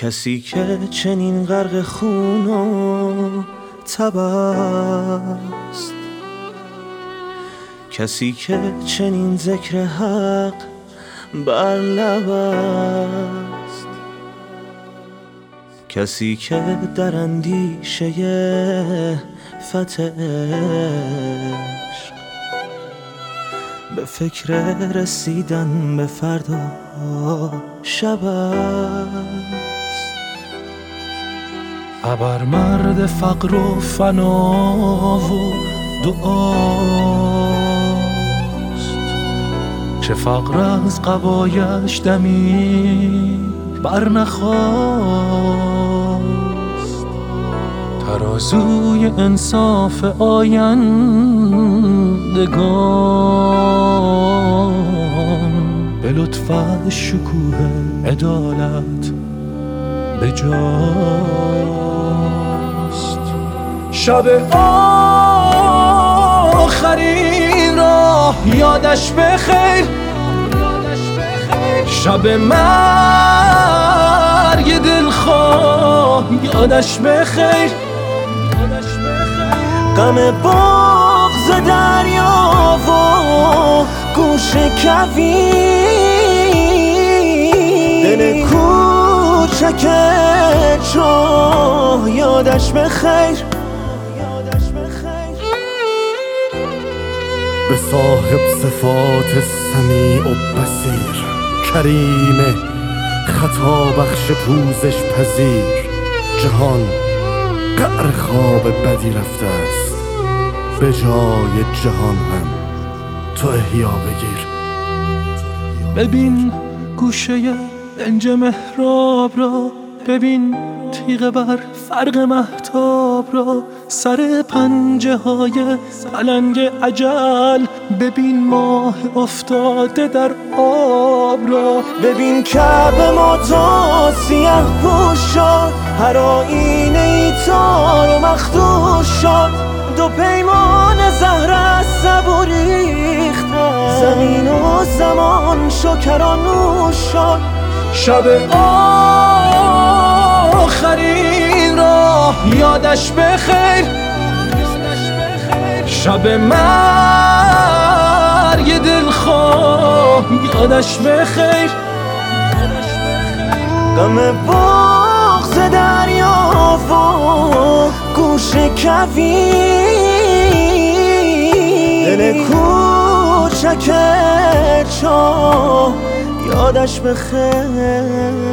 کسی که چنین غرق خون و تب است، کسی که چنین ذکر حق بر لب است، کسی که در اندیشه فتح عشق به فکر رسیدن به فردا شب است. ابر مرد فقر و فنا و دعاست، چه فقر از قبایش دمی بر نخواست. ترازوی انصاف آیندگان به لطف شکوه عدالت به جاست. شب آخرین را یادش بخیر، شب مرگ دلخواه یادش بخیر. غم بغض دریا و گوش کویر، دل کوچک چاه یادش بخیر. به صاحب صفات سمیع و بصیر، کریم خطا بخش پوزش پذیر، جهان قعر خواب بدی رفته است، به جای جهان هم تو احیا بگیر. ببین گوشه دنج محراب را، ببین تیغ بر فرق مهتاب را، سر پنجه های پلنگ اجل، ببین ماه افتاده در آب را. ببین کعبه ماتا سیه پوش شد، هر آینه ای تار و مخدوش شد، دو پیمان زهر از سبو ریختن، زمین و زمان شکرانوش شد. شب آخرین را یادش بخیر، شب مرگ دلخواه یادش بخیر. غم بغض دریا و گوش کویر، دل کوچک چاه یادش بخیر.